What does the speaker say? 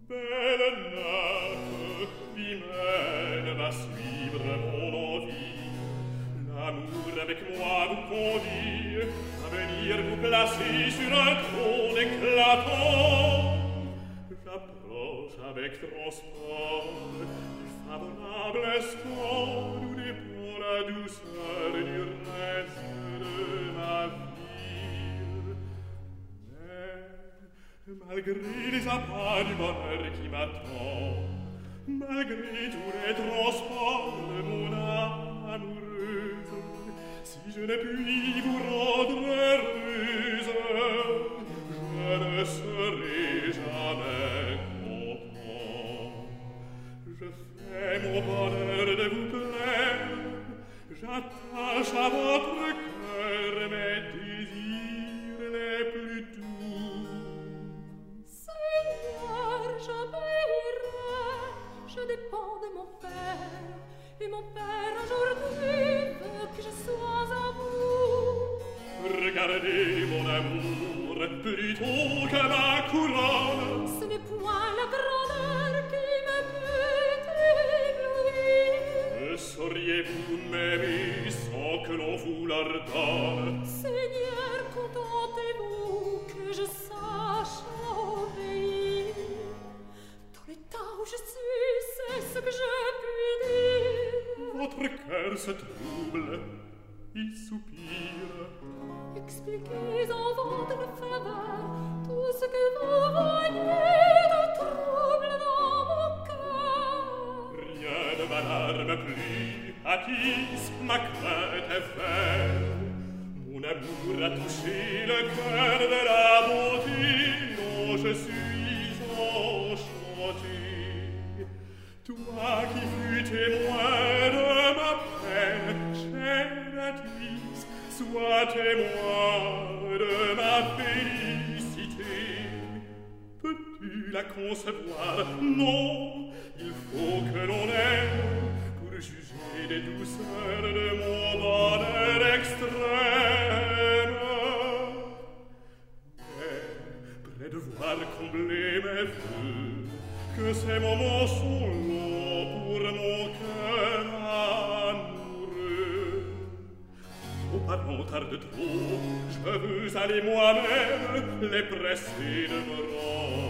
Belle natte, l'hymen va suivre mon envie. L'amour avec moi vous conduit à venir vous placer sur un trône éclatant. J'approche avec transport du favorable instant d'où dépend la douceur du reste de ma vie. Mais malgré les appâts du bonheur qui m'attend, malgré tous les transports de mon âme amoureuse, si je ne puis vous rendre heureuse, je ne serai jamais content. Je fais mon bonheur de vous plaire, j'attache à votre cœur mes désirs les plus doux. Seigneur, j'obéirai, je dépends de mon père, et mon père aujourd'hui veut que je sois à vous. Regardez mon amour plutôt que ma couronne. Ce n'est point la grandeur qui me peut éblouir. Sauriez-vous m'aimer sans que l'on vous l'ordonne? Seigneur, contentez-vous que je sache obéir. Dans l'état où je suis, c'est ce que je puis dire. Votre cœur se trouble, il soupire. Expliquez en votre faveur tout ce que vous voyez de trouble dans mon cœur. Rien ne m'alarme plus, attise ma crainte est ferme. Mon amour a touché le cœur de la bonté dont je suis enchanté. Toi qui fus témoin de ma peine, chère Attis, sois témoin de ma félicité. Peux-tu la concevoir? Non, il faut que l'on aime pour juger des douceurs de mon bonheur extrême. Mais près de voir combler mes vœux, que ces moments sont longs pour mon cœur amoureux. Vos parents tardent trop, je veux aller moi-même les presser de me rendre.